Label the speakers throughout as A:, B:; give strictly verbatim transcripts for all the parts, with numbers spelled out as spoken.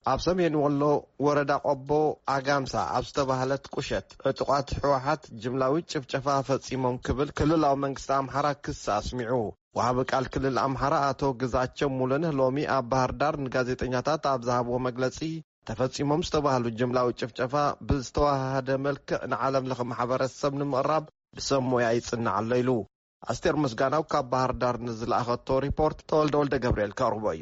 A: ኣብ ሰሜን ወሎ ወረዳ ቆቦ ኣጋምሳ ኣብ ዝተባህለት ቁሸት ዕጡቃት ሕወሓት ጅምላዊ ጭፍጨፋ ፈጺሞም ክብል ክልላዊ መንግስቲ ኣምሓራ ክስ ኣስሚዑ ወሃቢ ቃል ክልል ኣምሓራ አቶ ግዛቸው ሙሉነህ ሎሚ ኣብ ባህር ዳር ንጋዜጠኛታት ኣብ ዝሃብዎ መግለጺ ተፈጺሞም ዝተባህሉ ጅምላዊ ጭፍጨፋ ብዝተዋሃደ መልክዕ ንዓለም ለኸ ማሕበረሰብ ንምቕራብ ብሰሞያ ይጽንዕ ኣሎ ኢሉ ኣስቴር ምስጋናው ካብ ባህር ዳር ንዝለኣኸቶ ሪፖርት ተወልደ ወልደ ገብርኤል ከቕርቦ እዩ።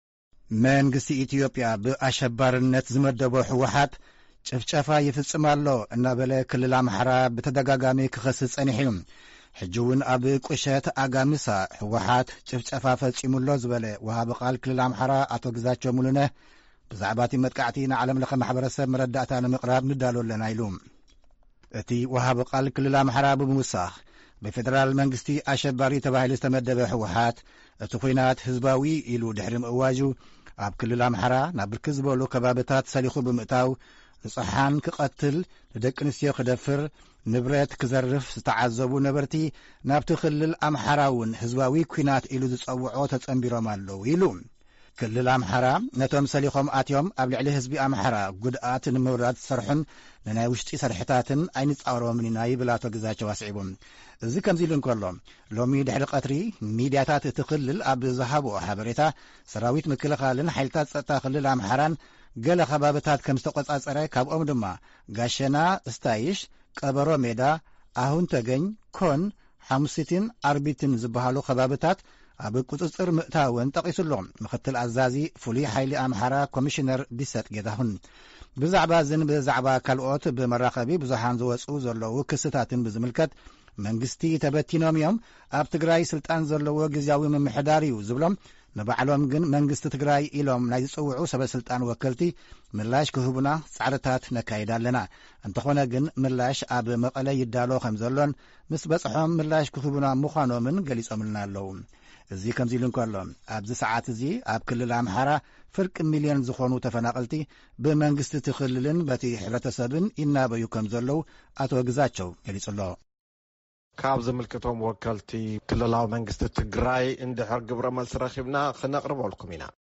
B: መንግስቲ ኢትዮጵያ ብኣሸባርነት ዝመደቦ ሕወሓት ጭፍጨፋ ይፍጽም ኣሎ እናበለ ክልል ኣምሓራ ብተደጋጋሚ ክኸስስ ጸኒሑ እዩ። ሕጂ እውን ኣብ ቁሸት ኣጋምሳ ሕወሓት ጭፍጨፋ ፈጺሙሎ ዝበለ ወሃቢ ቃል ክልል ኣምሓራ አቶ ግዛቸው ሙሉነህ ብዛዕባ እቲ መጥቃዕቲ ንዓለም ለኸ ማሕበረሰብ መረዳእታ ንምቕራብ ንዳሎ ኣለና ኢሉ እቲ ወሃቢ ቃል ክልል ኣምሓራ ብምውሳኽ ብፌደራል መንግስቲ ኣሸባሪ ተባሂሉ ዝተመደበ ሕወሓት እቲ ኩናት ህዝባዊ ኢሉ ድሕሪ ምእዋጁ ኣብ ክልል ኣምሓራ ናብ ብርክት ዝበሉ ከባቢታት ሰሊኹ ብምእታው ንጽሓን ክቐትል ንደቂ ኣንስትዮ ክደፍር ንብረት ክዘርፍ ዝተዓዘቡ ነበርቲ ናብቲ ክልል ኣምሓራ እውን ህዝባዊ ኩናት ኢሉ ዝጸውዖ ተጸንቢሮም ኣለዉ ኢሉ ክልል ኣምሓራ ነቶም ሰሊኾም ኣትዮም ኣብ ልዕሊ ህዝቢ ኣምሓራ ጉድኣት ንምውራድ ዝሰርሑን ንናይ ውሽጢ ሰርሕታትን ኣይንጻወሮምን ኢና ይብል አቶ ግዛቸው ኣስዒቡ። እዚ ከምዚ ኢሉ እንከሎ ሎሚ ድሕሪ ቀትሪ ሚድያታት እቲ ክልል ኣብ ዝሃብኦ ሓበሬታ ሰራዊት ምክልኻልን ሓይልታት ጸጥታ ክልል ኣምሓራን ገለ ከባቢታት ከም ዝተቆጻጸረ ካብኦም ድማ ጋሸና፣ ስታይሽ፣ ቀበሮ ሜዳ፣ ኣሁን ተገኝ፣ ኮን፣ ሓሙሲትን ኣርቢትን ዝበሃሉ ከባቢታት ኣብ ቁጽጽር ምእታወን ጠቒሱሎ ምክትል ኣዛዚ ፍሉይ ሓይሊ ኣምሓራ ኮሚሽነር ቢሰጥ ጌታሁን ብዛዕባ ዝን ብዛዕባ ካልኦት ብመራኸቢ ብዙሓን ዝወፁ ዘለዉ ክስታትን ብዝምልከት መንግስቲ ተበቲኖም እዮም ኣብ ትግራይ ስልጣን ዘለዎ ግዝያዊ ምምሕዳር እዩ ዝብሎም ንባዕሎም ግን መንግስቲ ትግራይ ኢሎም ናይ ዝጽውዑ ሰበስልጣን ወከልቲ ምላሽ ክህቡና ጻዕርታት ነካይዳ ኣለና እንተኾነ ግን ምላሽ ኣብ መቐለ ይዳሎ ከም ዘሎን ምስ በጽሖም ምላሽ ክህቡና ምዃኖምን ገሊጾምልና ኣለዉ። እዚ ከምዚ ኢሉ እንከሎ ኣብዚ ሰዓት እዚ ኣብ ክልል ኣምሓራ ፍርቂ ሚልዮን ዝኾኑ ተፈናቐልቲ ብመንግስቲ ትኽልልን በቲ ሕብረተሰብን ይናበዩ ከም ዘለው አቶ ግዛቸው ገሊጹሎ
A: ካብ ዝምልከቶም ወከልቲ ክልላዊ መንግስቲ ትግራይ እንድሕር ግብረ መልሲ ረኺብና ክነቕርበልኩም ኢና።